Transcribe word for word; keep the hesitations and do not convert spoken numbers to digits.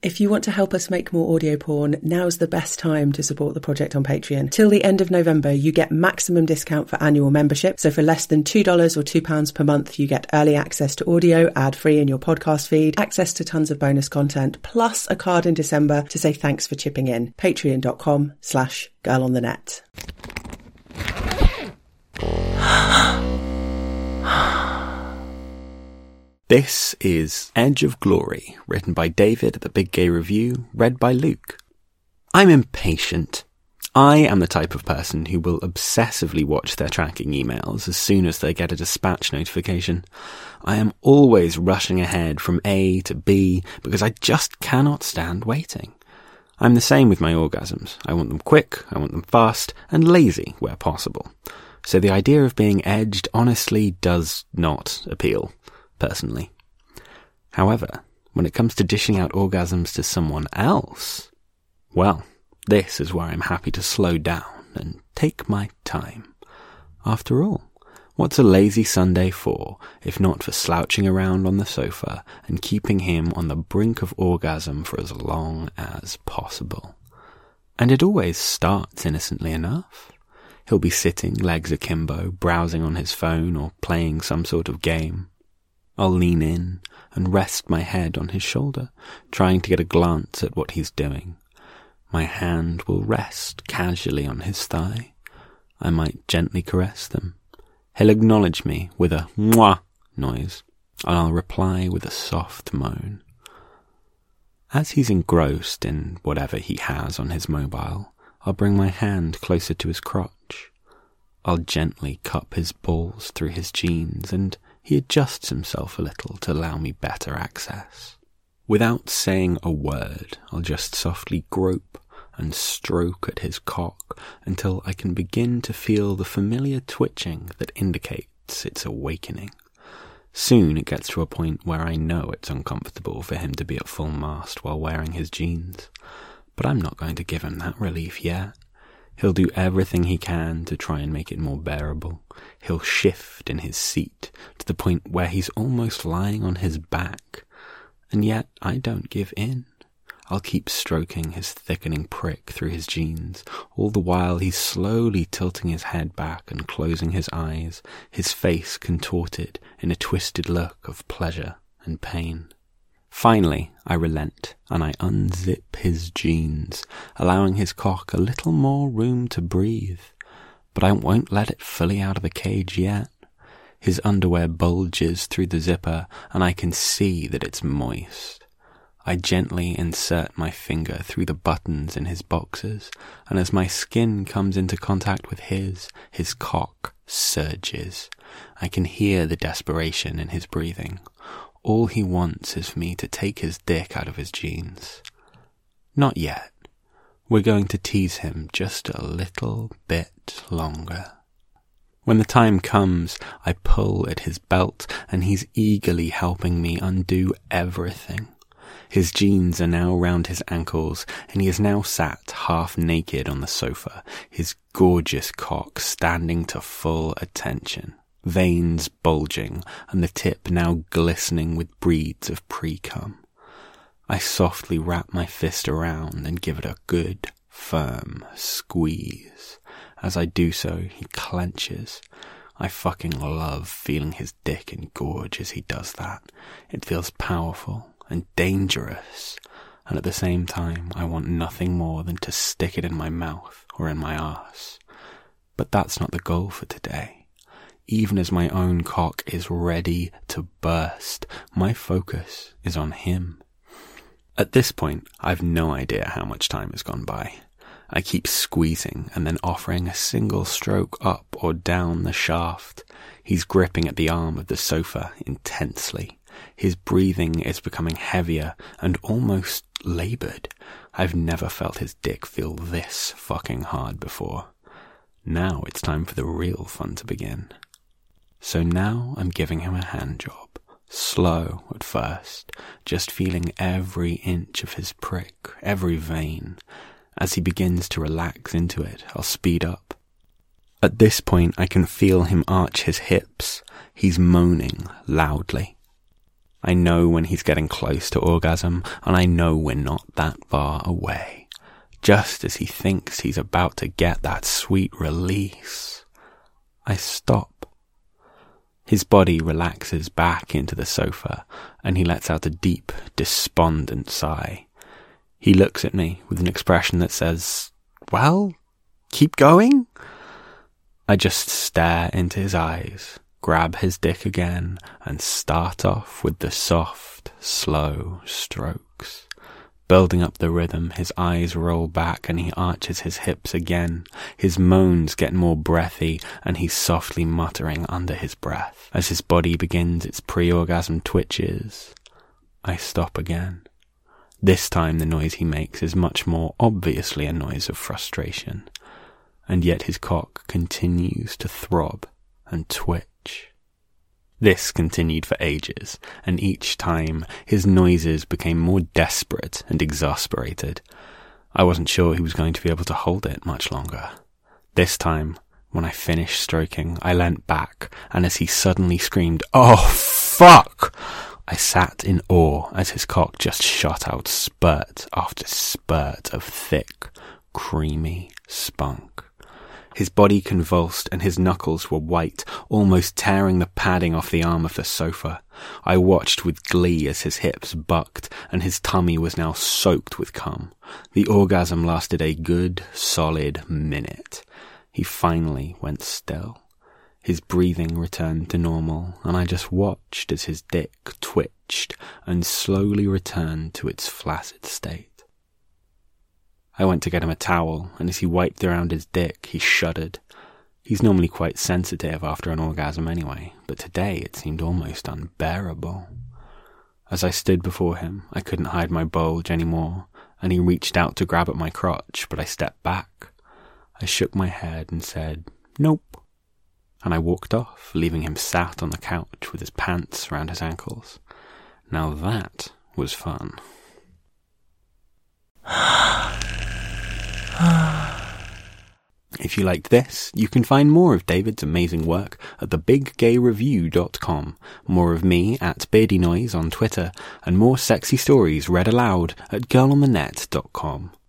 If you want to help us make more audio porn, now's the best time to support the project on Patreon. Till the end of November, you get maximum discount for annual membership. So for less than two dollars or two pounds per month, you get early access to audio, ad-free in your podcast feed, access to tons of bonus content, plus a card in December to say thanks for chipping in. Patreon.com slash girl on the net. This is Edge of Glory, written by David at the Big Gay Review, read by Luke. I'm impatient. I am the type of person who will obsessively watch their tracking emails as soon as they get a dispatch notification. I am always rushing ahead from A to B because I just cannot stand waiting. I'm the same with my orgasms. I want them quick, I want them fast, and lazy where possible. So the idea of being edged honestly does not appeal. Personally. However, when it comes to dishing out orgasms to someone else, well, this is where I'm happy to slow down and take my time. After all, what's a lazy Sunday for, if not for slouching around on the sofa and keeping him on the brink of orgasm for as long as possible? And it always starts innocently enough. He'll be sitting, legs akimbo, browsing on his phone or playing some sort of game. I'll lean in and rest my head on his shoulder, trying to get a glance at what he's doing. My hand will rest casually on his thigh. I might gently caress them. He'll acknowledge me with a mwah noise, and I'll reply with a soft moan. As he's engrossed in whatever he has on his mobile, I'll bring my hand closer to his crotch. I'll gently cup his balls through his jeans, and he adjusts himself a little to allow me better access. Without saying a word, I'll just softly grope and stroke at his cock until I can begin to feel the familiar twitching that indicates its awakening. Soon it gets to a point where I know it's uncomfortable for him to be at full mast while wearing his jeans, but I'm not going to give him that relief yet. He'll do everything he can to try and make it more bearable. He'll shift in his seat to the point where he's almost lying on his back. And yet I don't give in. I'll keep stroking his thickening prick through his jeans, all the while he's slowly tilting his head back and closing his eyes, his face contorted in a twisted look of pleasure and pain. Finally, I relent, and I unzip his jeans, allowing his cock a little more room to breathe. But I won't let it fully out of the cage yet. His underwear bulges through the zipper, and I can see that it's moist. I gently insert my finger through the buttons in his boxers, and as my skin comes into contact with his, his cock surges. I can hear the desperation in his breathing. All he wants is for me to take his dick out of his jeans. Not yet. We're going to tease him just a little bit longer. When the time comes, I pull at his belt, and he's eagerly helping me undo everything. His jeans are now round his ankles, and he is now sat half naked on the sofa, his gorgeous cock standing to full attention. Veins bulging, and the tip now glistening with beads of pre-cum. I softly wrap my fist around and give it a good, firm squeeze. As I do so, he clenches. I fucking love feeling his dick engorge as he does that. It feels powerful and dangerous, and at the same time, I want nothing more than to stick it in my mouth or in my arse. But that's not the goal for today. Even as my own cock is ready to burst, my focus is on him. At this point, I've no idea how much time has gone by. I keep squeezing and then offering a single stroke up or down the shaft. He's gripping at the arm of the sofa intensely. His breathing is becoming heavier and almost laboured. I've never felt his dick feel this fucking hard before. Now it's time for the real fun to begin. So now I'm giving him a hand job, slow at first, just feeling every inch of his prick, every vein. As he begins to relax into it, I'll speed up. At this point I can feel him arch his hips. He's moaning loudly. I know when he's getting close to orgasm, and I know we're not that far away. Just as he thinks he's about to get that sweet release, I stop. His body relaxes back into the sofa, and he lets out a deep, despondent sigh. He looks at me with an expression that says, "Well, keep going?" I just stare into his eyes, grab his dick again, and start off with the soft, slow strokes. Building up the rhythm, his eyes roll back and he arches his hips again. His moans get more breathy and he's softly muttering under his breath. As his body begins its pre-orgasm twitches, I stop again. This time the noise he makes is much more obviously a noise of frustration, and yet his cock continues to throb and twitch. This continued for ages, and each time his noises became more desperate and exasperated. I wasn't sure he was going to be able to hold it much longer. This time, when I finished stroking, I leant back, and as he suddenly screamed, "Oh, fuck!" I sat in awe as his cock just shot out spurt after spurt of thick, creamy spunk. His body convulsed and his knuckles were white, almost tearing the padding off the arm of the sofa. I watched with glee as his hips bucked and his tummy was now soaked with cum. The orgasm lasted a good, solid minute. He finally went still. His breathing returned to normal, and I just watched as his dick twitched and slowly returned to its flaccid state. I went to get him a towel, and as he wiped around his dick, he shuddered. He's normally quite sensitive after an orgasm anyway, but today it seemed almost unbearable. As I stood before him, I couldn't hide my bulge anymore, and he reached out to grab at my crotch, but I stepped back. I shook my head and said, "Nope," and I walked off, leaving him sat on the couch with his pants around his ankles. Now that was fun. If you liked this, you can find more of David's amazing work at the big gay review dot com, more of me at Beardy Noise on Twitter, and more sexy stories read aloud at girl on the net dot com.